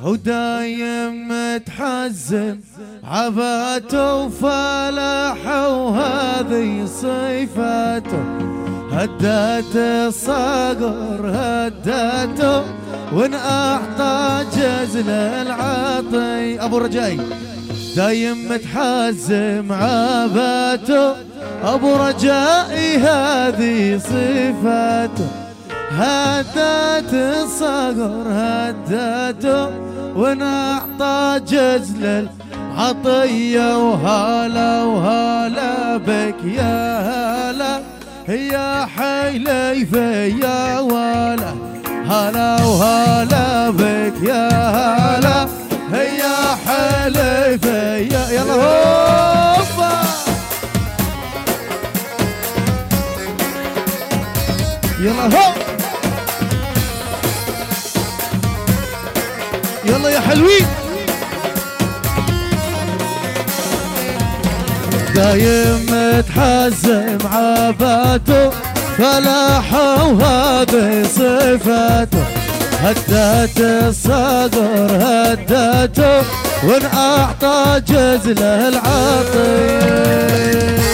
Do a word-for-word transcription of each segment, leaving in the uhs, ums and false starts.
ودايم متحزن عباته وفلحه وهذه صفاته. هدات الصقر هداته وان اعطى جزل العطي. ابو رجائي دايم متحزم عباته، ابو رجائي هذه صفاته. هدات الصقر هداته وان اعطى جزل العطية. وهلا وهلا بك يا هلا يا حليفة يا ولا. هلا وهلا بك يا هلا يا حليفة يا. يلا هوبا يلا هوب يلا يا حلوين. دايم متحزم عباته فلاحه وهذه صفاته. هدات الصقر هداته وان اعطى جزله العطيه.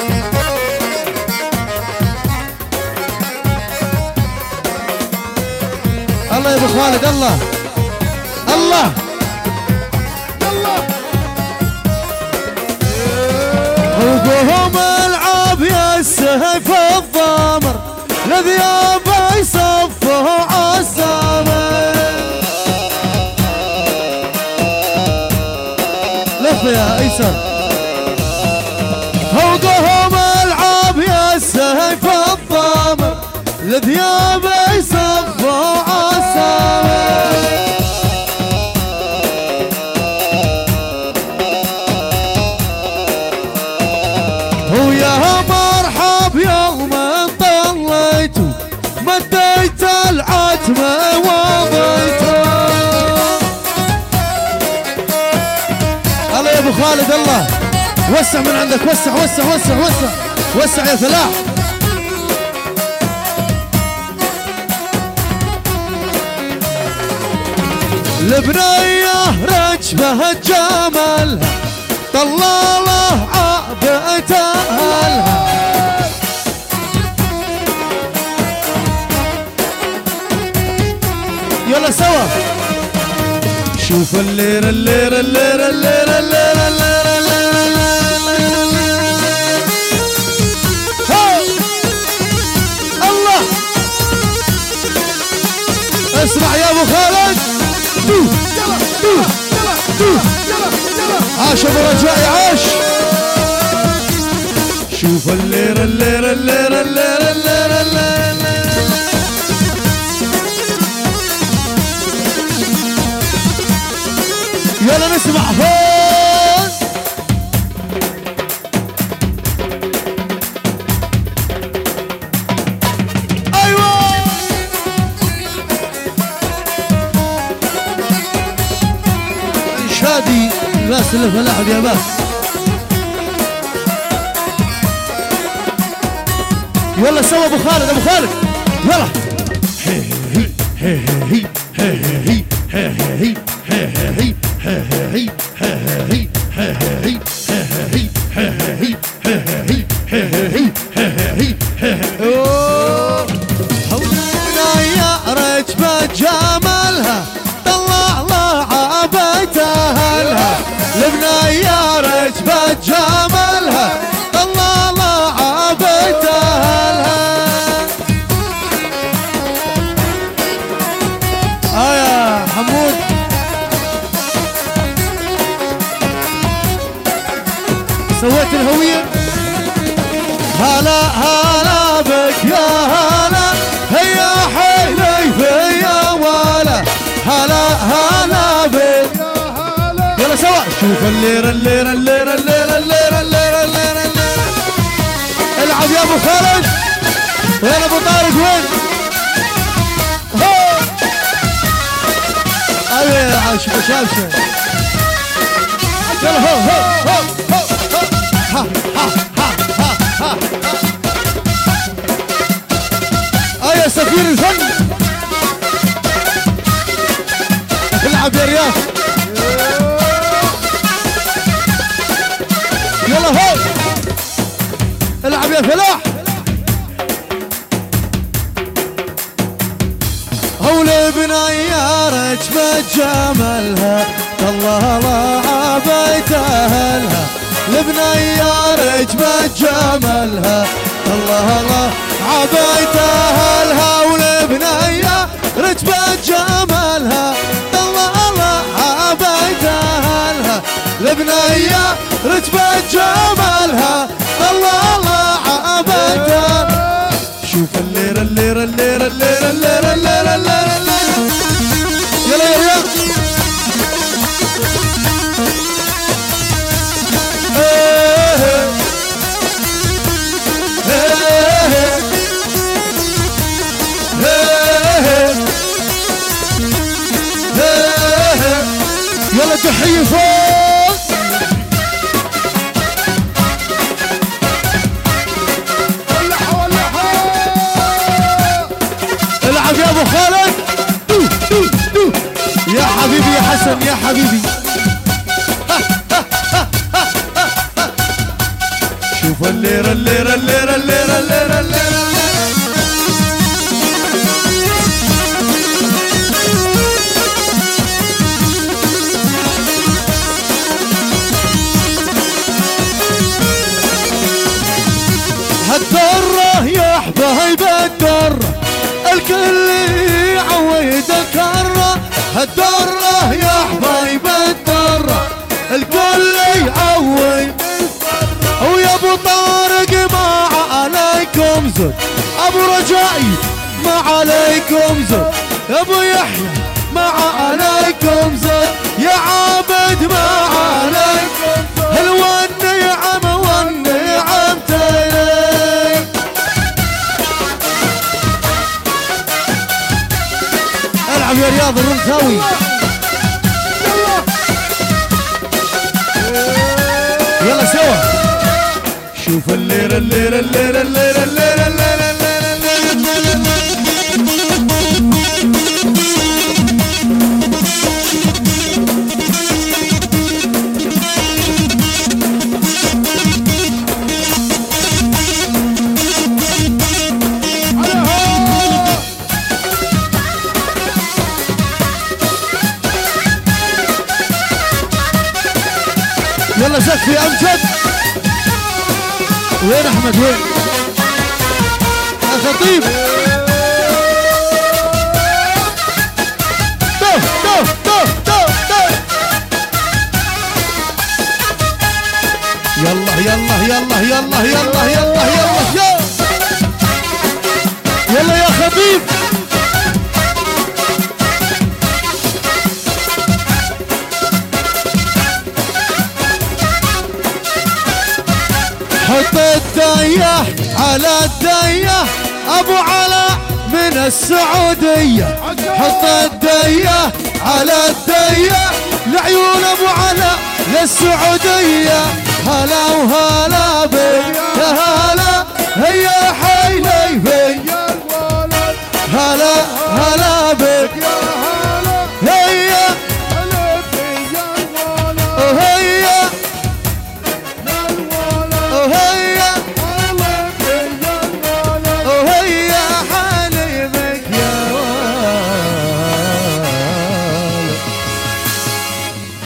الله يا ابو خالد الله الله الله. وقوهم العاب يا السيف الضامر لذيابه يصفه عالسامر. لف يا ايسر. فوقهم العاب يا السيف الضامر لذيابه يصفه عالسامر. ويا مرحب يوم طليتو مديت العتمة وضيتو. الله يا ابو خالد الله. وسع من عندك وسع وسع وسع وسع وسع يا فلاح. البنية رجبها جمالها طلاله عابت اهلها. يلا سوا شوف الليرة الليرة الليرة الليرة الليرة الليرة الله. اسمع يا ابو خالد. عاش ابو رجائي عاش. شوف الليرة الليرة الليرة الليرة الليرة الليرة. يلا نسمع هون. ايوه انشادي باس اللي فلاح يا باس. يلا سوا ابو خالد ابو خالد يلا. هي هي هي هي هي هي هي هي هي يا رجبة جمالها طلع الله عبيت اهلها. البنية رجبة جمالها طلع الله عبيت اهلها. اه يا حمود سويت الهوية. هلا هلا بك يا هلا هيا حليفة يا ولا. هلا هلا بك يا هلا. يلا سوا شوف الليرة الليرة الليرة الليرة الليرة الليرة الليرة الليرة. العب يا ابو خالد. وين ابو طارق وين؟ هو ايوه عاش بشاشة. يلا هو هو هو هو ها ها ها ها ها. ايوه سفير الفن. العب يا رياض يلا هو العب يا فلاح هول بنيارك ما جمالها الله الله عبيت اهلها لبنيارك ما جمالها الله الله عبيت اهلها ولبنيارك ما جمالها الله الله عبيت اهلها لبنيارك ما جمالها الله الله عبيت اهلها شوف الليرة الليرة الليرة الليرة الليرة الليرة الليرة الليرة يلا يا رياض يلا تحية فوق العب يا ابو خالد دو دو دو يا حبيبي يا حسن يا حبيبي شوف الليرة الليرة الليرة الليرة الليرة الليرة هالدرة يا حبايب الدرة الكل يعويد الكرة هالدرة يا حبايب الدرة الكل يعويد ويا ابو طارق ما عليكم زد ابو رجائي ما عليكم زد يا ابو يحيى ما عليكم زد يا عابد ما عليكم زد الونعم والنعم تلي العب يا رياض الرمثاوي يلا سوا شوف الليرة الليرة الليرة الليرة الليرة الليرة يلا زكي امجد وين احمد وين يا خطيب طف طف طف طف طف يلا يلا يلا يلا يلا يلا يلا يلا يا خطيب حط الدية على الدية ابو علاء من السعودية حط الدية على الدية لعيون ابو علاء للسعودية هلا وهلا